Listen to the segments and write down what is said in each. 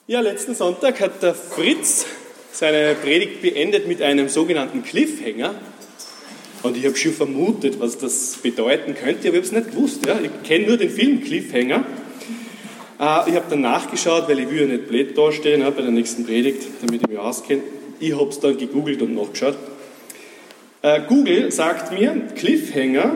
Ja, letzten Sonntag hat der Fritz seine Predigt beendet mit einem sogenannten Cliffhanger. Und ich habe schon vermutet, was das bedeuten könnte, aber ich habe es nicht gewusst. Ja? Ich kenne nur den Film Cliffhanger. Ich habe dann nachgeschaut, weil ich will ja nicht blöd dastehen bei der nächsten Predigt, damit ich mich auskenne. Ich habe es dann gegoogelt und nachgeschaut. Google sagt mir, Cliffhanger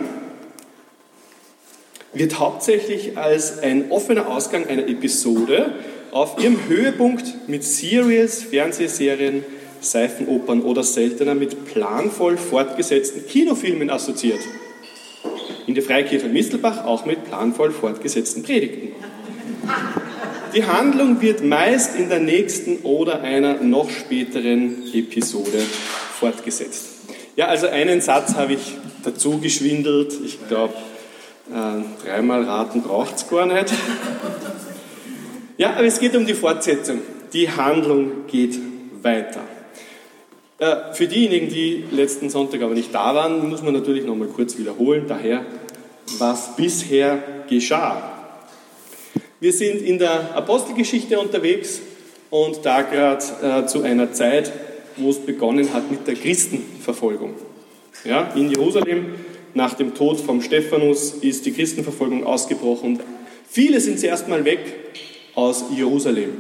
wird hauptsächlich als ein offener Ausgang einer Episode auf ihrem Höhepunkt mit Series, Fernsehserien, Seifenopern oder seltener mit planvoll fortgesetzten Kinofilmen assoziiert. In der Freikirche Mistelbach auch mit planvoll fortgesetzten Predigten. Die Handlung wird meist in der nächsten oder einer noch späteren Episode fortgesetzt. Ja, also einen Satz habe ich dazu geschwindelt. Ich glaube, dreimal raten braucht es gar nicht. Ja, aber es geht um die Fortsetzung. Die Handlung geht weiter. Für diejenigen, die letzten Sonntag aber nicht da waren, muss man natürlich nochmal kurz wiederholen. Daher, was bisher geschah. Wir sind in der Apostelgeschichte unterwegs und da gerade zu einer Zeit, wo es begonnen hat mit der Christenverfolgung. Ja, in Jerusalem, nach dem Tod vom Stephanus, ist die Christenverfolgung ausgebrochen. Viele sind zuerst mal weg aus Jerusalem.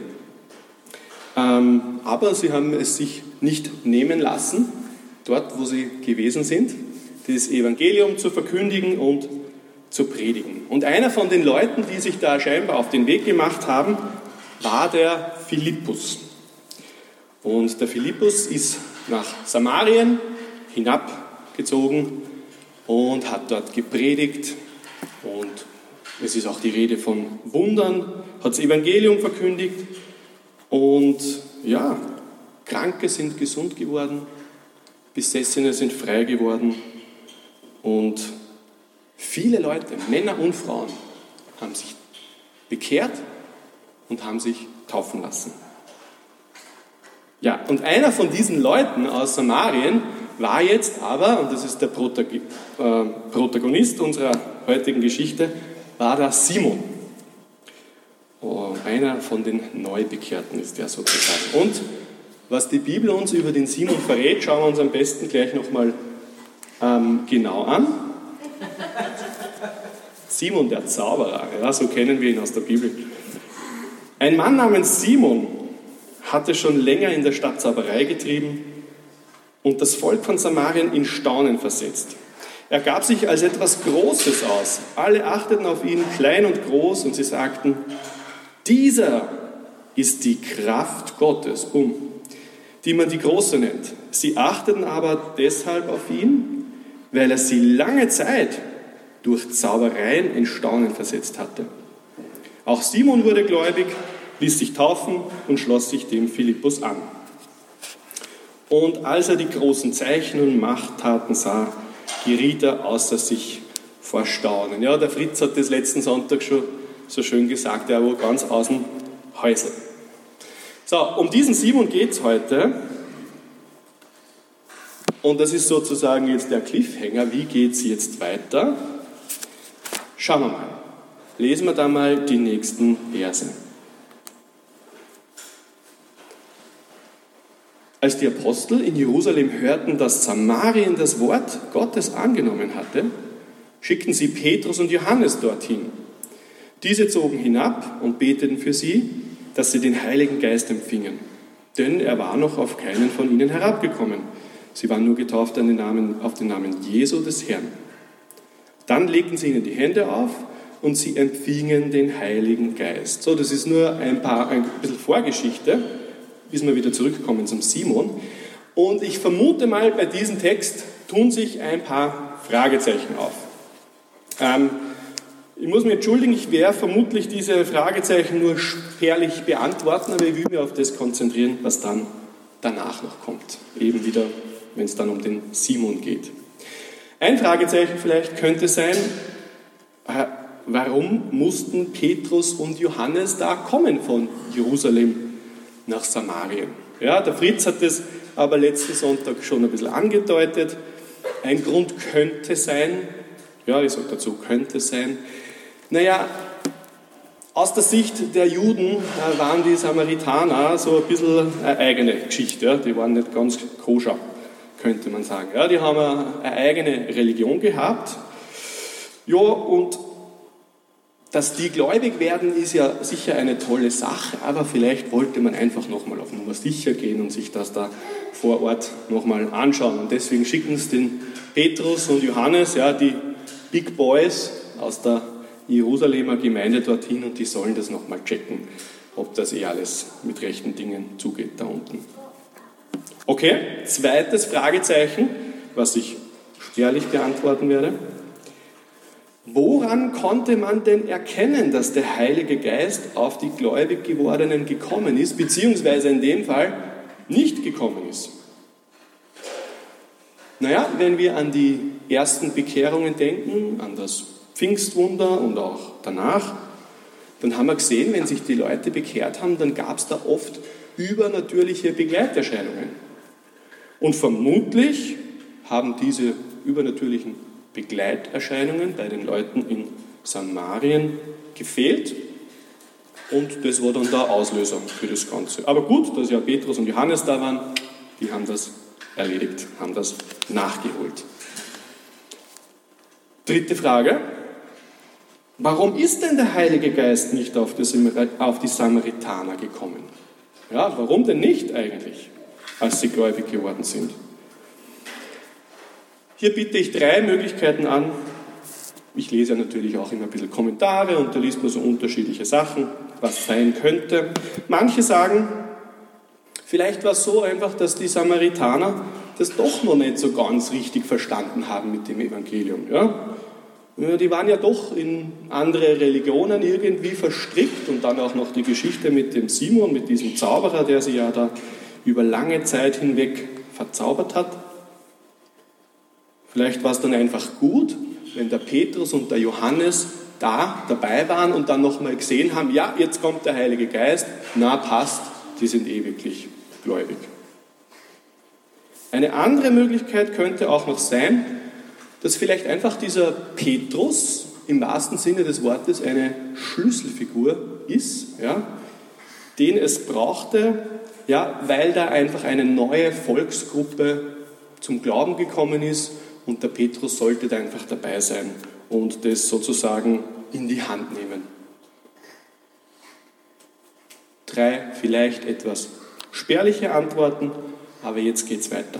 Aber sie haben es sich nicht nehmen lassen, dort wo sie gewesen sind, das Evangelium zu verkündigen und zu predigen. Und einer von den Leuten, die sich da scheinbar auf den Weg gemacht haben, war der Philippus. Und der Philippus ist nach Samarien hinabgezogen und hat dort gepredigt. Und es ist auch die Rede von Wundern, hat das Evangelium verkündigt. Und ja, Kranke sind gesund geworden, Besessene sind frei geworden. Und viele Leute, Männer und Frauen, haben sich bekehrt und haben sich taufen lassen. Ja, und einer von diesen Leuten aus Samarien war jetzt aber, und das ist der Protagonist unserer heutigen Geschichte, war der Simon. Oh, einer von den Neubekehrten ist der sozusagen. Und was die Bibel uns über den Simon verrät, schauen wir uns am besten gleich nochmal genau an. Simon der Zauberer, ja, so kennen wir ihn aus der Bibel. Ein Mann namens Simon hatte schon länger in der Stadt Zauberei getrieben und das Volk von Samarien in Staunen versetzt. Er gab sich als etwas Großes aus. Alle achteten auf ihn, klein und groß, und sie sagten, dieser ist die Kraft Gottes, die man die Große nennt. Sie achteten aber deshalb auf ihn, weil er sie lange Zeit durch Zaubereien in Staunen versetzt hatte. Auch Simon wurde gläubig, ließ sich taufen und schloss sich dem Philippus an. Und als er die großen Zeichen und Machttaten sah, geriet er außer sich vor Staunen. Ja, der Fritz hat das letzten Sonntag schon so schön gesagt, er war ganz aus dem Häusl. So, um diesen Simon geht es heute. Und das ist sozusagen jetzt der Cliffhanger. Wie geht es jetzt weiter? Schauen wir mal. Lesen wir da mal die nächsten Verse. Als die Apostel in Jerusalem hörten, dass Samarien das Wort Gottes angenommen hatte, schickten sie Petrus und Johannes dorthin. Diese zogen hinab und beteten für sie, dass sie den Heiligen Geist empfingen. Denn er war noch auf keinen von ihnen herabgekommen. Sie waren nur getauft auf den Namen Jesu des Herrn. Dann legten sie ihnen die Hände auf und sie empfingen den Heiligen Geist. So, das ist nur ein bisschen Vorgeschichte, bis wir wieder zurückkommen zum Simon. Und ich vermute mal, bei diesem Text tun sich ein paar Fragezeichen auf. Ich muss mich entschuldigen, ich werde vermutlich diese Fragezeichen nur spärlich beantworten, aber ich will mich auf das konzentrieren, was dann danach noch kommt. Eben wieder, wenn es dann um den Simon geht. Ein Fragezeichen vielleicht könnte sein, warum mussten Petrus und Johannes da kommen von Jerusalem nach Samarien? Ja, der Fritz hat das aber letzten Sonntag schon ein bisschen angedeutet. Ein Grund könnte sein, ja, ich sage dazu, könnte sein, naja, Aus der Sicht der Juden waren die Samaritaner so ein bisschen eine eigene Geschichte. Ja? Die waren nicht ganz koscher, könnte man sagen. Ja, die haben eine eigene Religion gehabt. Ja, und dass die gläubig werden, ist ja sicher eine tolle Sache, aber vielleicht wollte man einfach nochmal auf Nummer sicher gehen und sich das da vor Ort nochmal anschauen. Und deswegen schicken es den Petrus und Johannes, ja, die Big Boys aus der Jerusalemer Gemeinde dorthin, und die sollen das nochmal checken, ob das alles mit rechten Dingen zugeht da unten. Okay, zweites Fragezeichen, was ich spärlich beantworten werde. Woran konnte man denn erkennen, dass der Heilige Geist auf die gläubig gewordenen gekommen ist, beziehungsweise in dem Fall nicht gekommen ist? Naja, wenn wir an die ersten Bekehrungen denken, an das Pfingstwunder und auch danach, dann haben wir gesehen, wenn sich die Leute bekehrt haben, dann gab es da oft übernatürliche Begleiterscheinungen. Und vermutlich haben diese übernatürlichen Begleiterscheinungen bei den Leuten in Samarien gefehlt, und das war dann der Auslöser für das Ganze. Aber gut, dass ja Petrus und Johannes da waren, die haben das erledigt, haben das nachgeholt. Dritte Frage: Warum ist denn der Heilige Geist nicht auf die Samaritaner gekommen? Ja, warum denn nicht eigentlich, als sie gläubig geworden sind? Hier biete ich 3 Möglichkeiten an. Ich lese ja natürlich auch immer ein bisschen Kommentare, und da liest man so unterschiedliche Sachen, was sein könnte. Manche sagen, vielleicht war es so einfach, dass die Samaritaner das doch noch nicht so ganz richtig verstanden haben mit dem Evangelium. Ja? Die waren ja doch in andere Religionen irgendwie verstrickt, und dann auch noch die Geschichte mit dem Simon, mit diesem Zauberer, der sie ja da über lange Zeit hinweg verzaubert hat. Vielleicht war es dann einfach gut, wenn der Petrus und der Johannes da dabei waren und dann nochmal gesehen haben, ja, jetzt kommt der Heilige Geist, na passt, die sind wirklich gläubig. Eine andere Möglichkeit könnte auch noch sein, dass vielleicht einfach dieser Petrus im wahrsten Sinne des Wortes eine Schlüsselfigur ist, ja, den es brauchte, ja, weil da einfach eine neue Volksgruppe zum Glauben gekommen ist, und der Petrus sollte da einfach dabei sein und das sozusagen in die Hand nehmen. 3 vielleicht etwas spärliche Antworten, aber jetzt geht's weiter.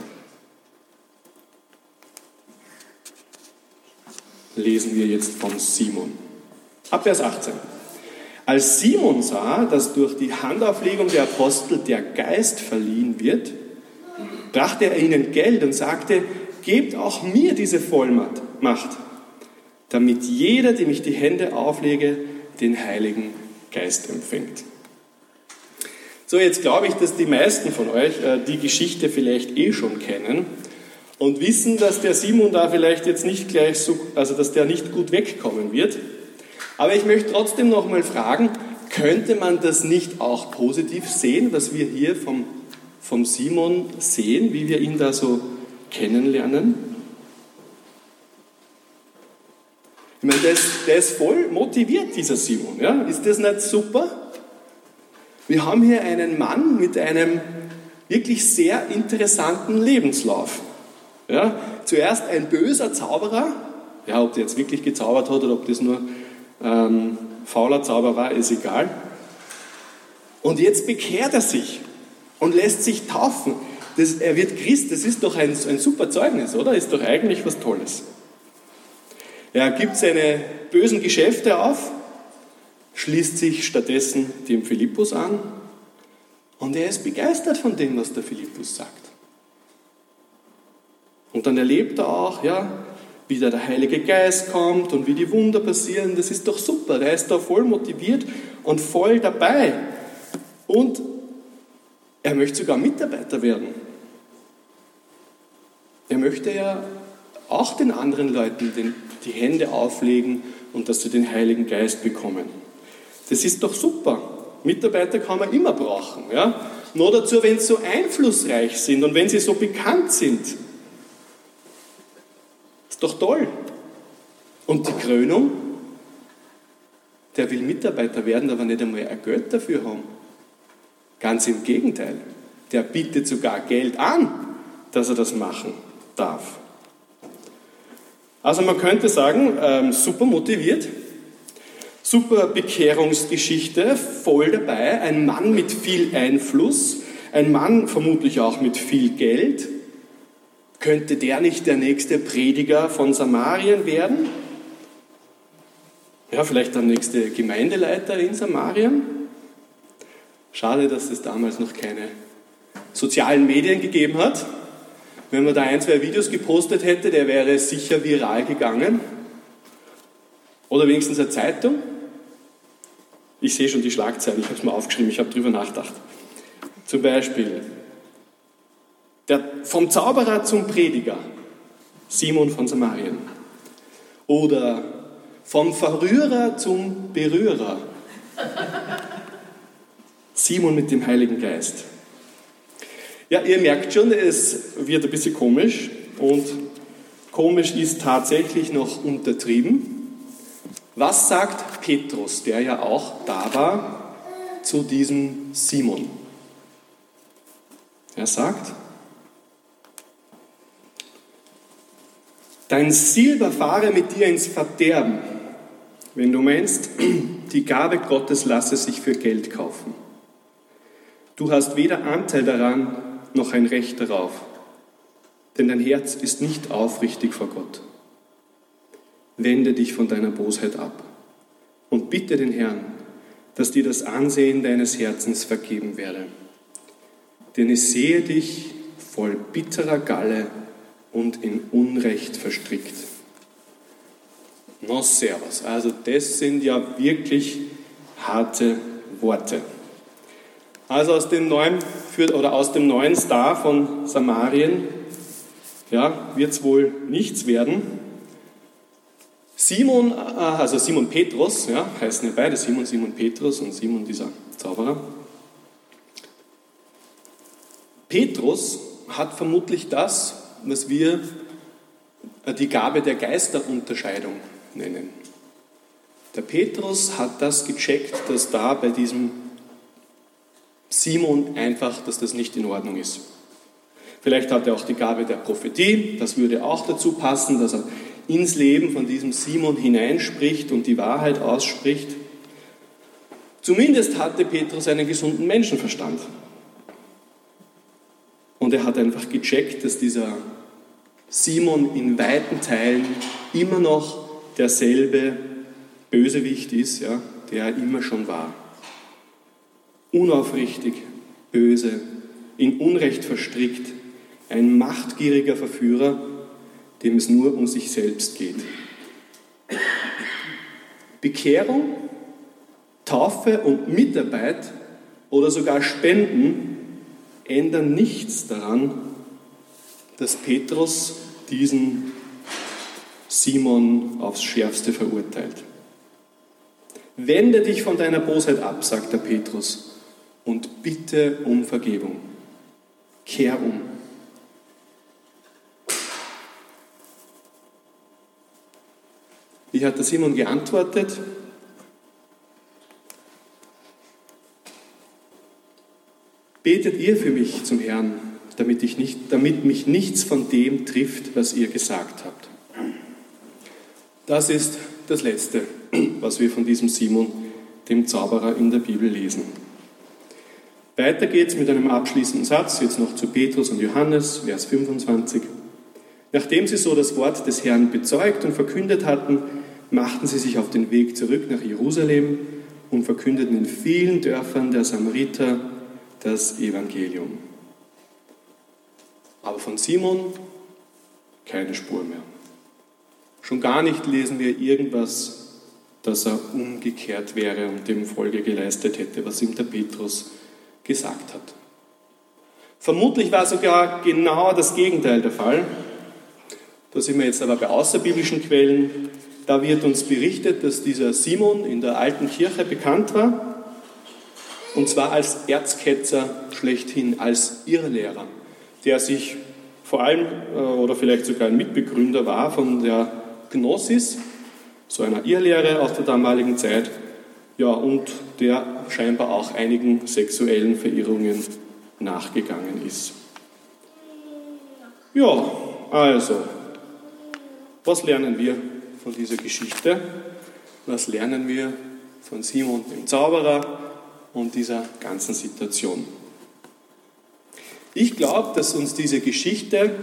Lesen wir jetzt von Simon. Ab Vers 18. Als Simon sah, dass durch die Handauflegung der Apostel der Geist verliehen wird, brachte er ihnen Geld und sagte: Gebt auch mir diese Vollmacht, damit jeder, dem ich die Hände auflege, den Heiligen Geist empfängt. So, jetzt glaube ich, dass die meisten von euch die Geschichte vielleicht schon kennen und wissen, dass der Simon da vielleicht jetzt nicht gleich so, also dass der nicht gut wegkommen wird. Aber ich möchte trotzdem noch mal fragen, könnte man das nicht auch positiv sehen, was wir hier vom Simon sehen, wie wir ihn da so kennenlernen? Ich meine, der ist voll motiviert, dieser Simon. Ja? Ist das nicht super? Wir haben hier einen Mann mit einem wirklich sehr interessanten Lebenslauf. Ja? Zuerst ein böser Zauberer, ja, ob der jetzt wirklich gezaubert hat oder ob das nur fauler Zauber war, ist egal. Und jetzt bekehrt er sich und lässt sich taufen. Er wird Christ, das ist doch ein super Zeugnis, oder? Ist doch eigentlich was Tolles. Er gibt seine bösen Geschäfte auf, schließt sich stattdessen dem Philippus an, und er ist begeistert von dem, was der Philippus sagt. Und dann erlebt er auch, ja, wie da der Heilige Geist kommt und wie die Wunder passieren. Das ist doch super, der ist da voll motiviert und voll dabei. Und er möchte sogar Mitarbeiter werden. Er möchte ja auch den anderen Leuten die Hände auflegen und dass sie den Heiligen Geist bekommen. Das ist doch super. Mitarbeiter kann man immer brauchen. Ja? Nur dazu, wenn sie so einflussreich sind und wenn sie so bekannt sind. Ist doch toll. Und die Krönung? Der will Mitarbeiter werden, aber nicht einmal ein Geld dafür haben. Ganz im Gegenteil. Der bietet sogar Geld an, dass er das machen darf. Also man könnte sagen, super motiviert, super Bekehrungsgeschichte, voll dabei, ein Mann mit viel Einfluss, ein Mann vermutlich auch mit viel Geld. Könnte der nicht der nächste Prediger von Samarien werden? Ja, vielleicht der nächste Gemeindeleiter in Samarien? Schade, dass es damals noch keine sozialen Medien gegeben hat. Wenn man da 1, 2 Videos gepostet hätte, der wäre sicher viral gegangen. Oder wenigstens eine Zeitung. Ich sehe schon die Schlagzeilen, ich habe es mir aufgeschrieben, ich habe darüber nachgedacht. Zum Beispiel, vom Zauberer zum Prediger, Simon von Samarien. Oder vom Verrührer zum Berührer, Simon mit dem Heiligen Geist. Ja, ihr merkt schon, es wird ein bisschen komisch und komisch ist tatsächlich noch untertrieben. Was sagt Petrus, der ja auch da war, zu diesem Simon? Er sagt, dein Silber fahre mit dir ins Verderben, wenn du meinst, die Gabe Gottes lasse sich für Geld kaufen. Du hast weder Anteil daran, noch ein Recht darauf, denn dein Herz ist nicht aufrichtig vor Gott. Wende dich von deiner Bosheit ab und bitte den Herrn, dass dir das Ansehen deines Herzens vergeben werde. Denn ich sehe dich voll bitterer Galle und in Unrecht verstrickt. No, servus. Also das sind ja wirklich harte Worte. Also aus dem neuen Star von Samarien, ja, wird es wohl nichts werden. Simon Petrus, ja, heißen ja beide Simon Petrus und Simon dieser Zauberer. Petrus hat vermutlich das, was wir die Gabe der Geisterunterscheidung nennen. Der Petrus hat das gecheckt, dass da bei diesem Simon einfach, dass das nicht in Ordnung ist. Vielleicht hat er auch die Gabe der Prophetie, das würde auch dazu passen, dass er ins Leben von diesem Simon hineinspricht und die Wahrheit ausspricht. Zumindest hatte Petrus einen gesunden Menschenverstand. Und er hat einfach gecheckt, dass dieser Simon in weiten Teilen immer noch derselbe Bösewicht ist, ja, der er immer schon war. Unaufrichtig, böse, in Unrecht verstrickt, ein machtgieriger Verführer, dem es nur um sich selbst geht. Bekehrung, Taufe und Mitarbeit oder sogar Spenden ändern nichts daran, dass Petrus diesen Simon aufs Schärfste verurteilt. Wende dich von deiner Bosheit ab, sagt der Petrus, und bitte um Vergebung. Kehr um. Wie hat der Simon geantwortet? Betet ihr für mich zum Herrn, damit mich nichts von dem trifft, was ihr gesagt habt. Das ist das Letzte, was wir von diesem Simon, dem Zauberer, in der Bibel lesen. Weiter geht's mit einem abschließenden Satz, jetzt noch zu Petrus und Johannes, Vers 25. Nachdem sie so das Wort des Herrn bezeugt und verkündet hatten, machten sie sich auf den Weg zurück nach Jerusalem und verkündeten in vielen Dörfern der Samariter das Evangelium. Aber von Simon keine Spur mehr. Schon gar nicht lesen wir irgendwas, dass er umgekehrt wäre und dem Folge geleistet hätte, was ihm der Petrus gesagt hat. Vermutlich war sogar genau das Gegenteil der Fall. Da sind wir jetzt aber bei außerbiblischen Quellen. Da wird uns berichtet, dass dieser Simon in der alten Kirche bekannt war, und zwar als Erzketzer schlechthin, als Irrlehrer, der sich vor allem oder vielleicht sogar ein Mitbegründer war von der Gnosis, so einer Irrlehre aus der damaligen Zeit, ja, und der scheinbar auch einigen sexuellen Verirrungen nachgegangen ist. Ja, also, was lernen wir von dieser Geschichte? Was lernen wir von Simon dem Zauberer und dieser ganzen Situation? Ich glaube, dass uns diese Geschichte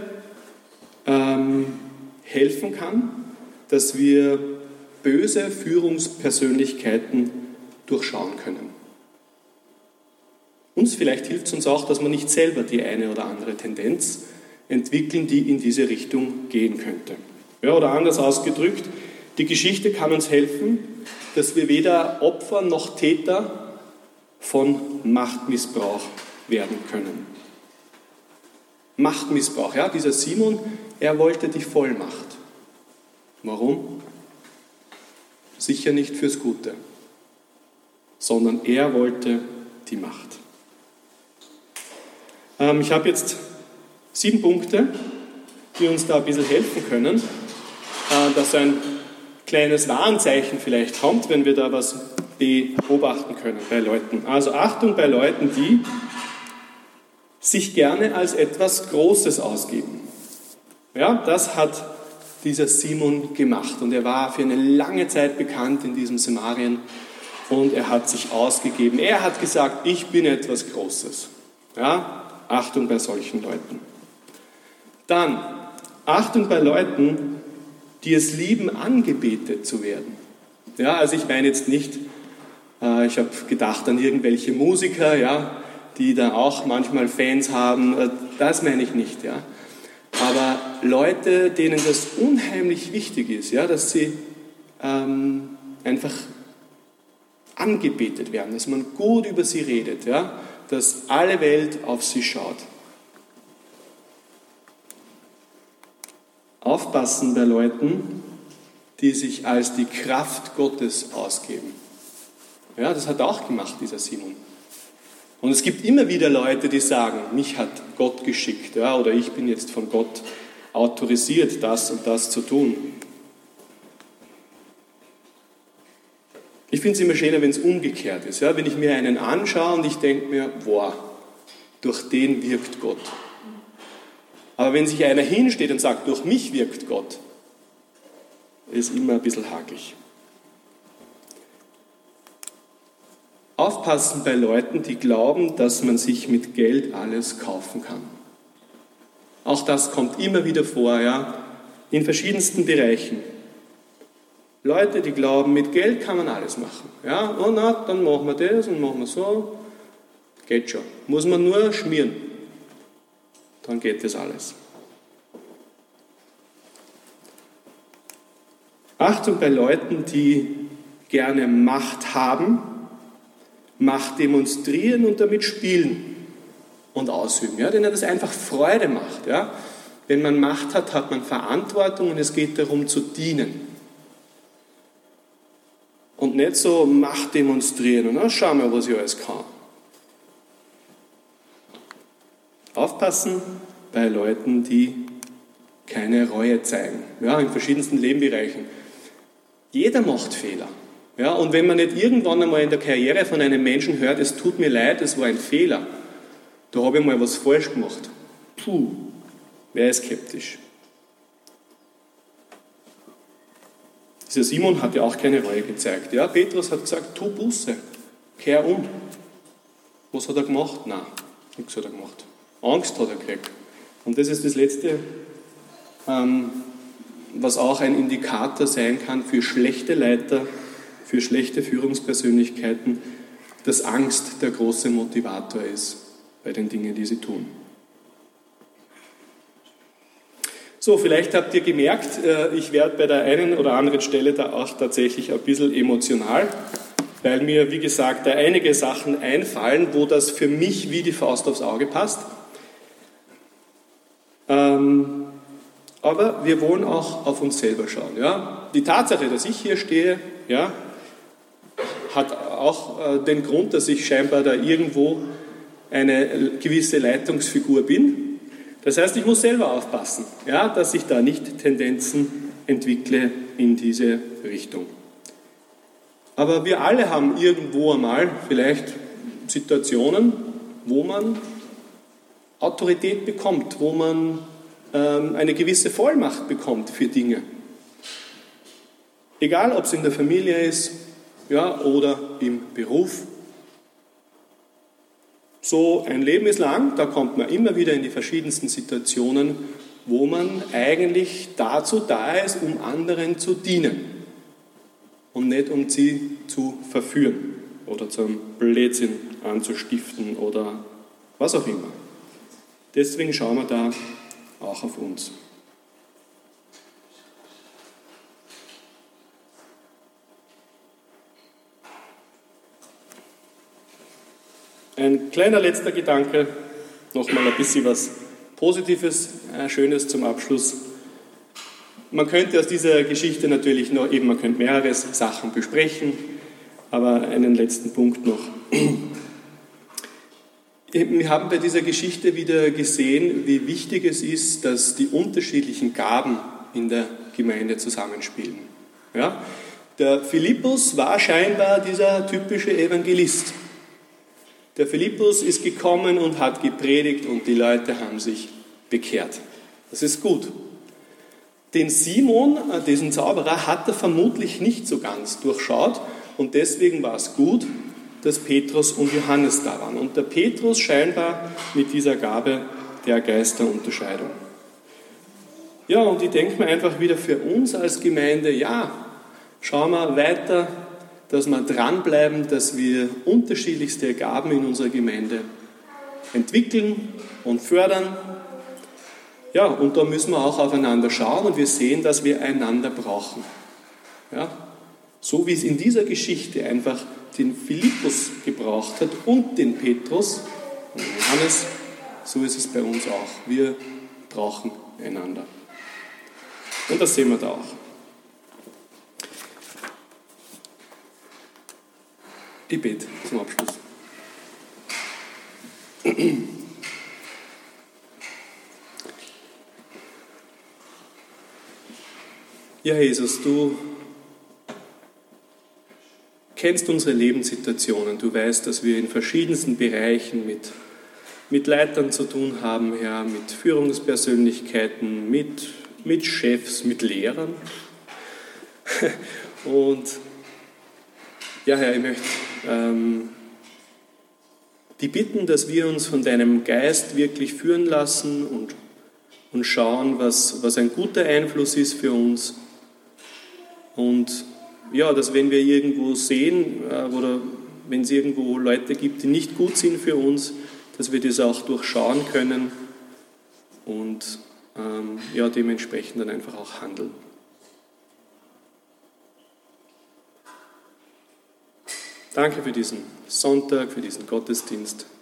helfen kann, dass wir böse Führungspersönlichkeiten durchschauen können. Uns vielleicht hilft es uns auch, dass wir nicht selber die eine oder andere Tendenz entwickeln, die in diese Richtung gehen könnte. Ja, oder anders ausgedrückt, die Geschichte kann uns helfen, dass wir weder Opfer noch Täter von Machtmissbrauch werden können. Machtmissbrauch, ja, dieser Simon, er wollte die Vollmacht. Warum? Sicher nicht fürs Gute, sondern er wollte die Macht. Ich habe jetzt 7 Punkte, die uns da ein bisschen helfen können, dass ein kleines Warnzeichen vielleicht kommt, wenn wir da was beobachten können bei Leuten. Also Achtung bei Leuten, die sich gerne als etwas Großes ausgeben. Ja, das hat dieser Simon gemacht und er war für eine lange Zeit bekannt in diesem Samarien und er hat sich ausgegeben. Er hat gesagt, ich bin etwas Großes. Ja, Achtung bei solchen Leuten. Dann Achtung bei Leuten, die es lieben, angebetet zu werden. Ja, also ich meine jetzt nicht, ich habe gedacht an irgendwelche Musiker, ja, die da auch manchmal Fans haben, das meine ich nicht, ja. Aber Leute, denen das unheimlich wichtig ist, ja, dass sie einfach angebetet werden, dass man gut über sie redet, ja, dass alle Welt auf sie schaut. Aufpassen bei Leuten, die sich als die Kraft Gottes ausgeben. Ja, das hat auch gemacht, dieser Simon. Und es gibt immer wieder Leute, die sagen, mich hat Gott geschickt, ja, oder ich bin jetzt von Gott autorisiert, das und das zu tun. Ich finde es immer schöner, wenn es umgekehrt ist. Ja, wenn ich mir einen anschaue und ich denke mir, boah, durch den wirkt Gott. Aber wenn sich einer hinsteht und sagt, durch mich wirkt Gott, ist immer ein bisschen hakelig. Aufpassen bei Leuten, die glauben, dass man sich mit Geld alles kaufen kann. Auch das kommt immer wieder vor, ja, in verschiedensten Bereichen. Leute, die glauben, mit Geld kann man alles machen. Ja, oh na, dann machen wir das und machen wir so. Geht schon. Muss man nur schmieren. Dann geht das alles. Achtung bei Leuten, die gerne Macht haben, Macht demonstrieren und damit spielen und ausüben, ja, denen das einfach Freude macht. Ja. Wenn man Macht hat, hat man Verantwortung und es geht darum zu dienen. Und nicht so Macht demonstrieren und dann schauen wir, was ich alles kann. Aufpassen bei Leuten, die keine Reue zeigen, ja, in verschiedensten Lebensbereichen. Jeder macht Fehler. Ja, und wenn man nicht irgendwann einmal in der Karriere von einem Menschen hört, es tut mir leid, es war ein Fehler, da habe ich mal was falsch gemacht. Puh, wer ist skeptisch? Dieser Simon hat ja auch keine Reue gezeigt. Ja, Petrus hat gesagt, tu Buße, kehr um. Was hat er gemacht? Nein, nichts hat er gemacht. Angst hat er gekriegt. Und das ist das Letzte, was auch ein Indikator sein kann für schlechte Leiter, für schlechte Führungspersönlichkeiten, dass Angst der große Motivator ist bei den Dingen, die sie tun. So, vielleicht habt ihr gemerkt, ich werde bei der einen oder anderen Stelle da auch tatsächlich ein bisschen emotional, weil mir, wie gesagt, da einige Sachen einfallen, wo das für mich wie die Faust aufs Auge passt. Aber wir wollen auch auf uns selber schauen. Ja? Die Tatsache, dass ich hier stehe, ja, hat auch den Grund, dass ich scheinbar da irgendwo eine gewisse Leitungsfigur bin. Das heißt, ich muss selber aufpassen, ja, dass ich da nicht Tendenzen entwickle in diese Richtung. Aber wir alle haben irgendwo einmal vielleicht Situationen, wo man Autorität bekommt, wo man eine gewisse Vollmacht bekommt für Dinge. Egal, ob es in der Familie ist, ja, oder im Beruf. So ein Leben ist lang, da kommt man immer wieder in die verschiedensten Situationen, wo man eigentlich dazu da ist, um anderen zu dienen und nicht um sie zu verführen oder zum Blödsinn anzustiften oder was auch immer. Deswegen schauen wir da auch auf uns. Ein kleiner letzter Gedanke, nochmal ein bisschen was Positives, Schönes zum Abschluss. Man könnte aus dieser Geschichte natürlich noch, man könnte mehrere Sachen besprechen, aber einen letzten Punkt noch. Wir haben bei dieser Geschichte wieder gesehen, wie wichtig es ist, dass die unterschiedlichen Gaben in der Gemeinde zusammenspielen. Ja? Der Philippus war scheinbar dieser typische Evangelist. Der Philippus ist gekommen und hat gepredigt und die Leute haben sich bekehrt. Das ist gut. Den Simon, diesen Zauberer, hat er vermutlich nicht so ganz durchschaut und deswegen war es gut, dass Petrus und Johannes da waren. Und der Petrus scheinbar mit dieser Gabe der Geisterunterscheidung. Ja, und ich denke mir einfach wieder für uns als Gemeinde, ja, schauen wir weiter, dass wir dranbleiben, dass wir unterschiedlichste Gaben in unserer Gemeinde entwickeln und fördern. Ja, und da müssen wir auch aufeinander schauen und wir sehen, dass wir einander brauchen. Ja, so wie es in dieser Geschichte einfach den Philippus gebraucht hat und den Petrus und Johannes, so ist es bei uns auch. Wir brauchen einander. Und das sehen wir da auch. Ich bete zum Abschluss. Ja, Jesus, du kennst unsere Lebenssituationen. Du weißt, dass wir in verschiedensten Bereichen mit Leitern zu tun haben, Herr, mit Führungspersönlichkeiten, mit Chefs, mit Lehrern. Und ja, Herr, ich möchte die bitten, dass wir uns von deinem Geist wirklich führen lassen und schauen, was ein guter Einfluss ist für uns. Und ja, dass wenn wir irgendwo sehen oder wenn es irgendwo Leute gibt, die nicht gut sind für uns, dass wir das auch durchschauen können und ja, dementsprechend dann einfach auch handeln. Danke für diesen Sonntag, für diesen Gottesdienst.